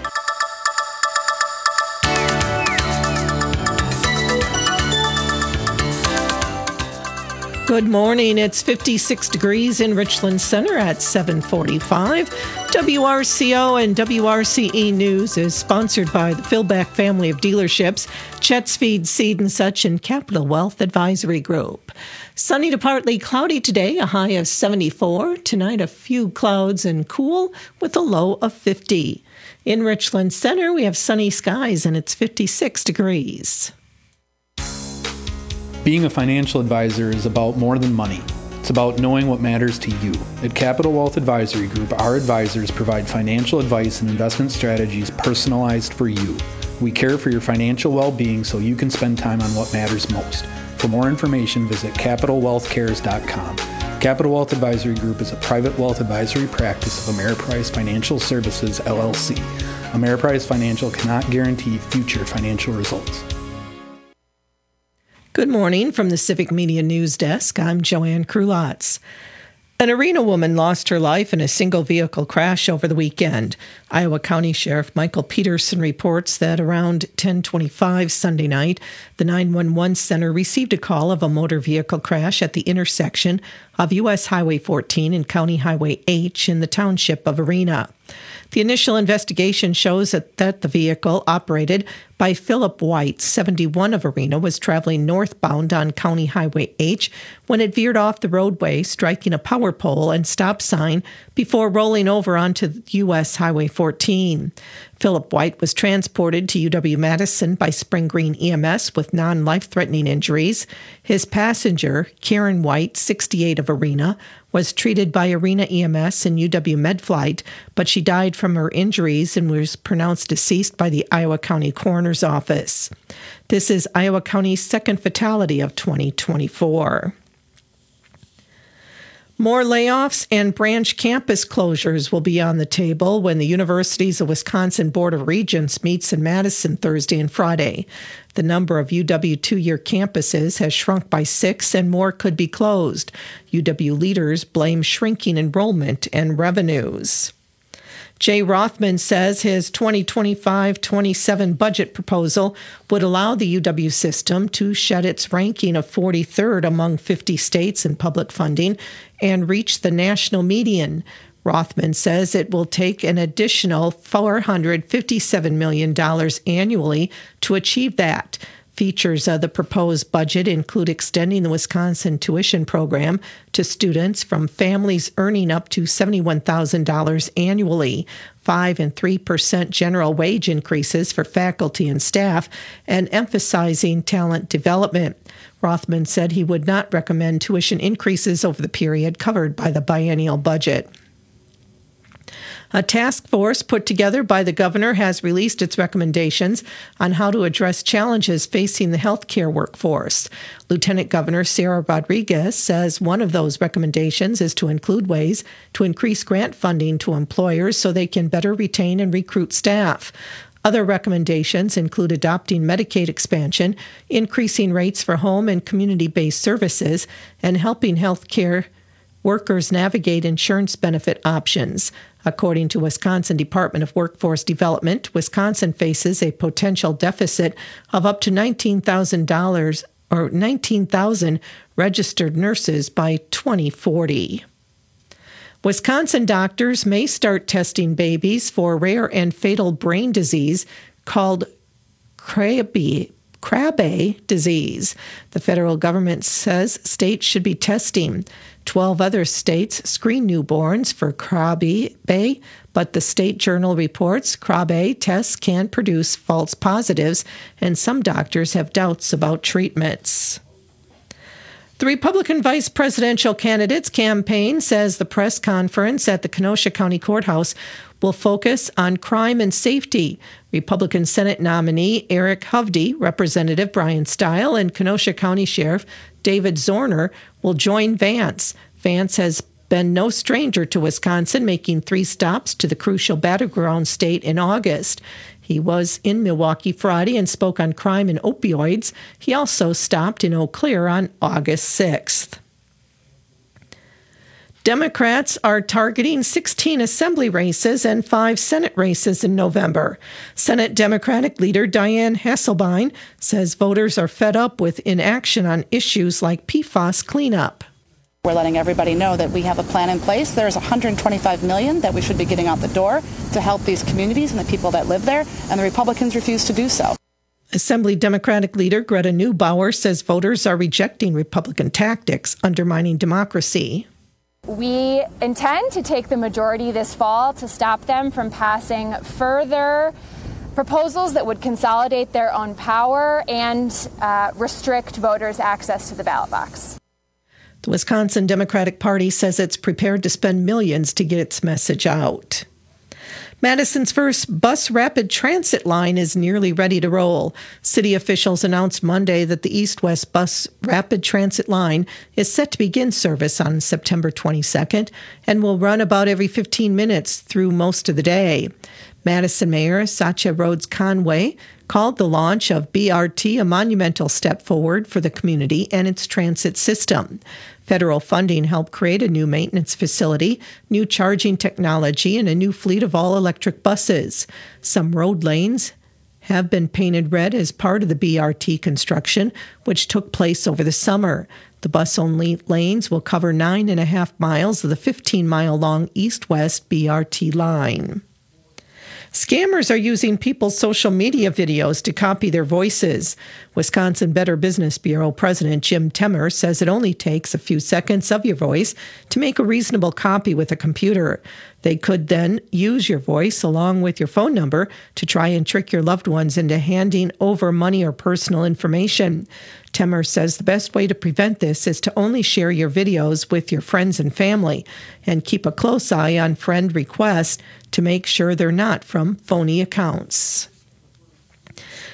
Good morning. It's fifty-six degrees in Richland Center at seven forty-five. W R C O and W R C E News is sponsored by the Philbeck family of dealerships, Chet's Feed, Seed and Such, and Capital Wealth Advisory Group. Sunny to partly cloudy today, a high of seventy-four. Tonight, a few clouds and cool with a low of fifty. In Richland Center, we have sunny skies and it's fifty-six degrees. Being a financial advisor is about more than money. It's about knowing what matters to you. At Capital Wealth Advisory Group, our advisors provide financial advice and investment strategies personalized for you. We care for your financial well-being so you can spend time on what matters most. For more information, visit capital wealth cares dot com. Capital Wealth Advisory Group is a private wealth advisory practice of Ameriprise Financial Services, L L C. Ameriprise Financial cannot guarantee future financial results. Good morning from the Civic Media News Desk. I'm Joanne Krulotz. An Arena woman lost her life in a single-vehicle crash over the weekend. Iowa County Sheriff Michael Peterson reports that around ten twenty-five Sunday night, the nine one one center received a call of a motor vehicle crash at the intersection of U S Highway fourteen and County Highway H in the township of Arena. The initial investigation shows that, that the vehicle, operated by Philip White, seventy-one, of Arena, was traveling northbound on County Highway H when it veered off the roadway, striking a power pole and stop sign before rolling over onto U S Highway fourteen. Philip White was transported to U W-Madison by Spring Green E M S with non-life-threatening injuries. His passenger, Karen White, sixty-eight, of Arena, was treated by Arena E M S and U W-Medflight, but she died from her injuries and was pronounced deceased by the Iowa County Coroner's Office. This is Iowa County's second fatality of twenty twenty-four. More layoffs and branch campus closures will be on the table when the Universities of Wisconsin Board of Regents meets in Madison Thursday and Friday. The number of U W two-year campuses has shrunk by six, and more could be closed. U W leaders blame shrinking enrollment and revenues. Jay Rothman says his twenty twenty-five twenty-seven budget proposal would allow the U W system to shed its ranking of forty-third among fifty states in public funding and reach the national median. Rothman says it will take an additional four hundred fifty-seven million dollars annually to achieve that. Features of the proposed budget include extending the Wisconsin tuition program to students from families earning up to seventy-one thousand dollars annually, five and three percent general wage increases for faculty and staff, and emphasizing talent development. Rothman said he would not recommend tuition increases over the period covered by the biennial budget. A task force put together by the governor has released its recommendations on how to address challenges facing the healthcare workforce. Lieutenant Governor Sarah Rodriguez says one of those recommendations is to include ways to increase grant funding to employers so they can better retain and recruit staff. Other recommendations include adopting Medicaid expansion, increasing rates for home and community-based services, and helping healthcare workers navigate insurance benefit options. According to Wisconsin Department of Workforce Development, Wisconsin faces a potential deficit of up to nineteen thousand dollars or nineteen thousand registered nurses by twenty forty. Wisconsin doctors may start testing babies for rare and fatal brain disease called Krabbe Krabbe disease. The federal government says states should be testing. Twelve other states screen newborns for Krabbe, but the state journal reports Krabbe tests can produce false positives, and some doctors have doubts about treatments. The Republican vice presidential candidate's campaign says the press conference at the Kenosha County Courthouse will focus on crime and safety. Republican Senate nominee Eric Hovde, Representative Brian Stile, and Kenosha County Sheriff David Zorner will join Vance. Vance has been no stranger to Wisconsin, making three stops to the crucial battleground state in August. He was in Milwaukee Friday and spoke on crime and opioids. He also stopped in Eau Claire on August sixth. Democrats are targeting sixteen assembly races and five Senate races in November. Senate Democratic leader Diane Hasselbein says voters are fed up with inaction on issues like P FAS cleanup. We're letting everybody know that we have a plan in place. There's one hundred twenty-five million dollars that we should be getting out the door to help these communities and the people that live there, and the Republicans refuse to do so. Assembly Democratic leader Greta Neubauer says voters are rejecting Republican tactics, undermining democracy. We intend to take the majority this fall to stop them from passing further proposals that would consolidate their own power and uh, restrict voters' access to the ballot box. The Wisconsin Democratic Party says it's prepared to spend millions to get its message out. Madison's first bus rapid transit line is nearly ready to roll. City officials announced Monday that the East-West Bus Rapid Transit line is set to begin service on September twenty-second and will run about every fifteen minutes through most of the day. Madison Mayor Satya Rhodes Conway called the launch of B R T a monumental step forward for the community and its transit system. Federal funding helped create a new maintenance facility, new charging technology, and a new fleet of all-electric buses. Some road lanes have been painted red as part of the B R T construction, which took place over the summer. The bus-only lanes will cover nine and a half miles of the fifteen-mile-long east-west B R T line. Scammers are using people's social media videos to copy their voices. Wisconsin Better Business Bureau President Jim Temmer says it only takes a few seconds of your voice to make a reasonable copy with a computer. They could then use your voice along with your phone number to try and trick your loved ones into handing over money or personal information. Temmer says the best way to prevent this is to only share your videos with your friends and family and keep a close eye on friend requests to make sure they're not from phony accounts.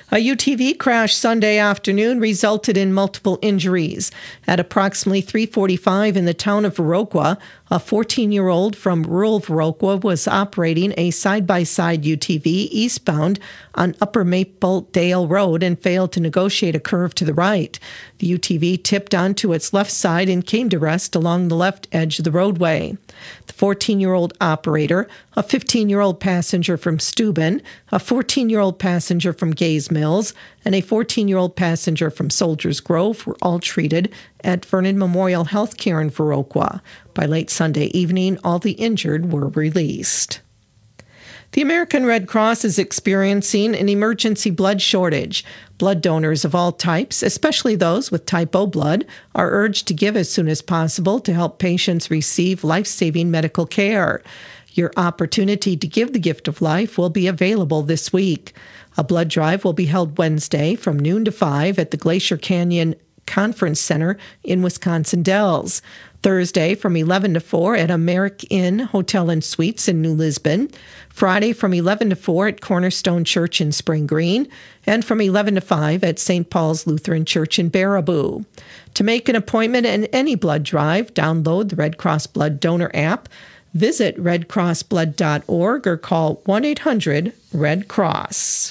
A U T V crash Sunday afternoon resulted in multiple injuries. At approximately three forty-five in the town of Viroqua, a fourteen-year-old from rural Viroqua was operating a side-by-side U T V eastbound on Upper Maple Dale Road and failed to negotiate a curve to the right. The U T V tipped onto its left side and came to rest along the left edge of the roadway. The fourteen-year-old operator, a fifteen-year-old passenger from Steuben, a fourteen-year-old passenger from Gaze Mills, and a fourteen-year-old passenger from Soldiers Grove were all treated at Vernon Memorial Healthcare in Viroqua. By late Sunday evening, all the injured were released. The American Red Cross is experiencing an emergency blood shortage. Blood donors of all types, especially those with type O blood, are urged to give as soon as possible to help patients receive life-saving medical care. Your opportunity to give the gift of life will be available this week. A blood drive will be held Wednesday from noon to five at the Glacier Canyon Conference Center in Wisconsin Dells. Thursday from eleven to four at Americ Inn Hotel and Suites in New Lisbon. Friday from eleven to four at Cornerstone Church in Spring Green. And from eleven to five at Saint Paul's Lutheran Church in Baraboo. To make an appointment in any blood drive, download the Red Cross Blood Donor app, visit red cross blood dot org, or call one eight hundred red cross.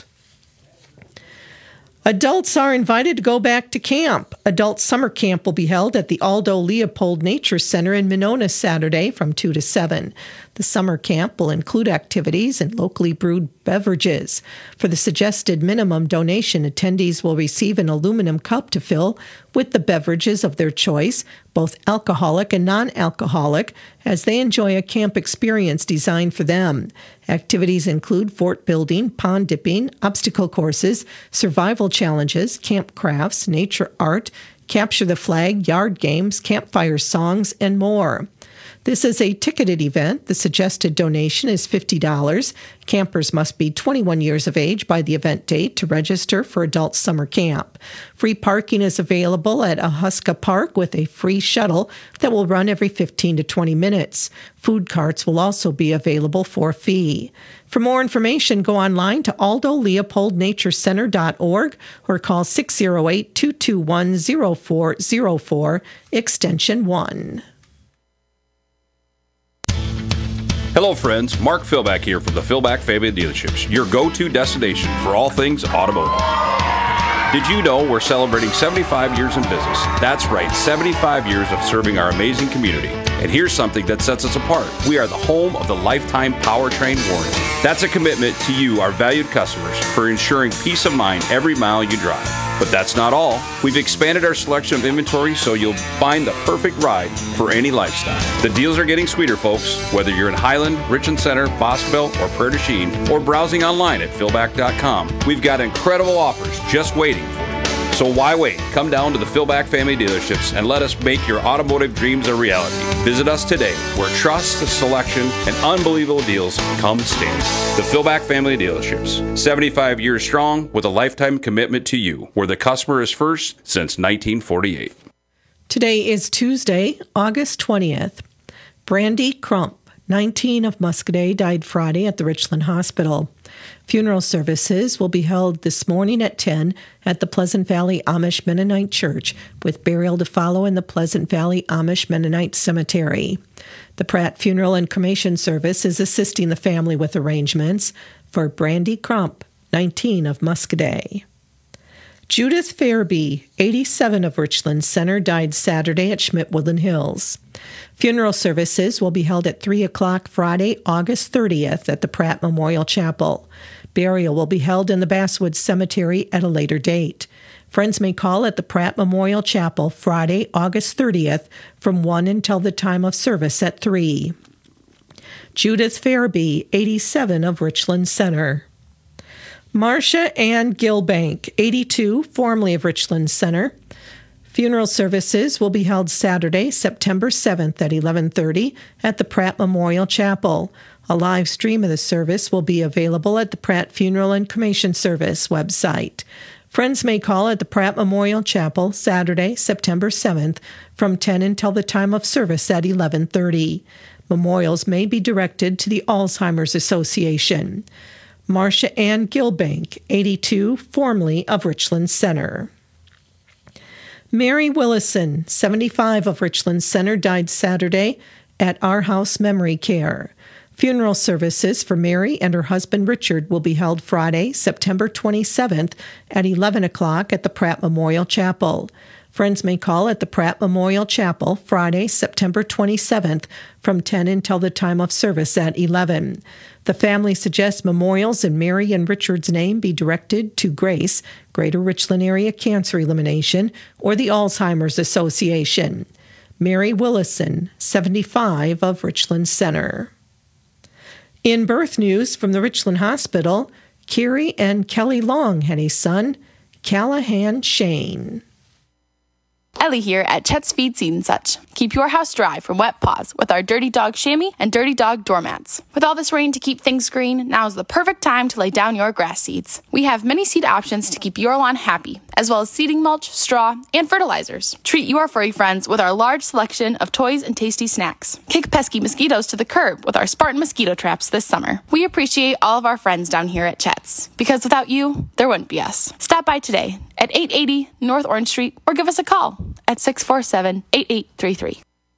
Adults are invited to go back to camp. Adult summer camp will be held at the Aldo Leopold Nature Center in Monona Saturday from two to seven. The summer camp will include activities and locally brewed beverages. For the suggested minimum donation, attendees will receive an aluminum cup to fill with the beverages of their choice, both alcoholic and non-alcoholic, as they enjoy a camp experience designed for them. Activities include fort building, pond dipping, obstacle courses, survival challenges, camp crafts, nature art, capture the flag, yard games, campfire songs, and more. This is a ticketed event. The suggested donation is fifty dollars. Campers must be twenty-one years of age by the event date to register for adult summer camp. Free parking is available at Ahuska Park with a free shuttle that will run every fifteen to twenty minutes. Food carts will also be available for a fee. For more information, go online to aldo leopold nature center dot org or call six oh eight, two two one, oh four oh four, extension one. Hello friends, Mark Philback here from the Philback Family Dealerships, your go-to destination for all things automotive. Did you know we're celebrating seventy-five years in business? That's right, seventy-five years of serving our amazing community. And here's something that sets us apart. We are the home of the lifetime powertrain warranty. That's a commitment to you, our valued customers, for ensuring peace of mind every mile you drive. But that's not all. We've expanded our selection of inventory so you'll find the perfect ride for any lifestyle. The deals are getting sweeter, folks. Whether you're in Highland, Richland Center, Boscoville, or Prairie du Chien, or browsing online at philback dot com, we've got incredible offers just waiting for you. So why wait? Come down to the Philback Family Dealerships and let us make your automotive dreams a reality. Visit us today, where trust, selection, and unbelievable deals come standard. The Philback Family Dealerships, seventy-five years strong with a lifetime commitment to you, where the customer is first since nineteen forty-eight. Today is Tuesday, August twentieth. Brandy Crump, nineteen, of Muscoda, died Friday at the Richland Hospital. Funeral services will be held this morning at ten at the Pleasant Valley Amish Mennonite Church, with burial to follow in the Pleasant Valley Amish Mennonite Cemetery. The Pratt Funeral and Cremation Service is assisting the family with arrangements for Brandy Crump, nineteen, of Muscoda. Judith Fairby, eighty-seven, of Richland Center, died Saturday at Schmidt-Woodland Hills. Funeral services will be held at three o'clock Friday, August thirtieth at the Pratt Memorial Chapel. Burial will be held in the Basswood Cemetery at a later date. Friends may call at the Pratt Memorial Chapel Friday, August thirtieth from one until the time of service at three. Judith Fairby, eighty-seven, of Richland Center. Marcia Ann Gilbank, eighty-two, formerly of Richland Center. Funeral services will be held Saturday, September seventh at eleven thirty at the Pratt Memorial Chapel. A live stream of the service will be available at the Pratt Funeral and Cremation Service website. Friends may call at the Pratt Memorial Chapel Saturday, September seventh from ten until the time of service at eleven thirty. Memorials may be directed to the Alzheimer's Association. Marcia Ann Gilbank, eighty-two, formerly of Richland Center. Mary Willison, seventy-five, of Richland Center, died Saturday at Our House Memory Care. Funeral services for Mary and her husband Richard will be held Friday, September twenty-seventh at eleven o'clock at the Pratt Memorial Chapel. Friends may call at the Pratt Memorial Chapel Friday, September twenty-seventh from ten until the time of service at eleven. The family suggests memorials in Mary and Richard's name be directed to GRACE, Greater Richland Area Cancer Elimination, or the Alzheimer's Association. Mary Willison, seventy-five, of Richland Center. In birth news from the Richland Hospital, Carrie and Kelly Long had a son, Callahan Shane. Ellie here at Chet's Feed Seed and Such. Keep your house dry from wet paws with our Dirty Dog chamois and Dirty Dog doormats. With all this rain to keep things green, now is the perfect time to lay down your grass seeds. We have many seed options to keep your lawn happy, as well as seeding mulch, straw, and fertilizers. Treat your furry friends with our large selection of toys and tasty snacks. Kick pesky mosquitoes to the curb with our Spartan mosquito traps this summer. We appreciate all of our friends down here at Chet's, because without you, there wouldn't be us. Stop by today at eight eighty North Orange Street or give us a call at six four seven, eight eight three three.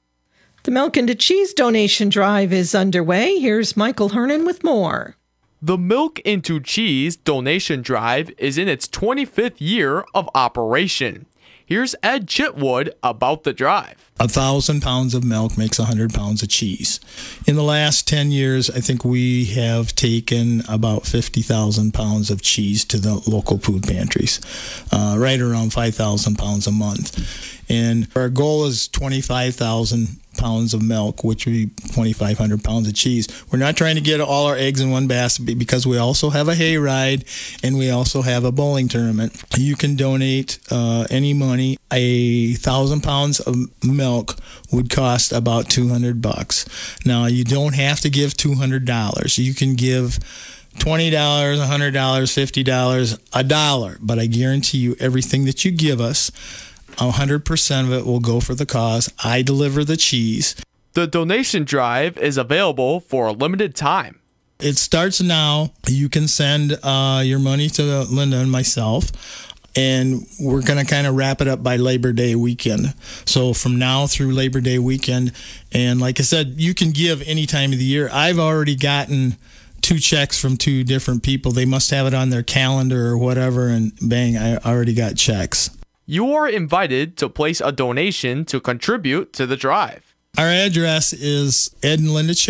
The Milk and Cheese donation drive is underway. Here's Michael Hernan with more. The Milk into Cheese donation drive is in its twenty-fifth year of operation. Here's Ed Chitwood about the drive. A thousand pounds of milk makes a hundred pounds of cheese. In the last ten years, I think we have taken about fifty thousand pounds of cheese to the local food pantries, uh, right around five thousand pounds a month. And our goal is twenty-five thousand pounds of milk, which would be twenty-five hundred pounds of cheese. We're not trying to get all our eggs in one basket because we also have a hayride and we also have a bowling tournament. You can donate uh, any money. A thousand pounds of milk would cost about two hundred bucks. Now, you don't have to give two hundred dollars. You can give twenty dollars, one hundred dollars, fifty dollars, a dollar. But I guarantee you everything that you give us, one hundred percent of it will go for the cause. I deliver the cheese. The donation drive is available for a limited time. It starts now. You can send uh, your money to Linda and myself, and we're going to kind of wrap it up by Labor Day weekend. So from now through Labor Day weekend, and like I said, you can give any time of the year. I've already gotten two checks from two different people. They must have it on their calendar or whatever, and bang, I already got checks. You are invited to place a donation to contribute to the drive. Our address is Ed and Linda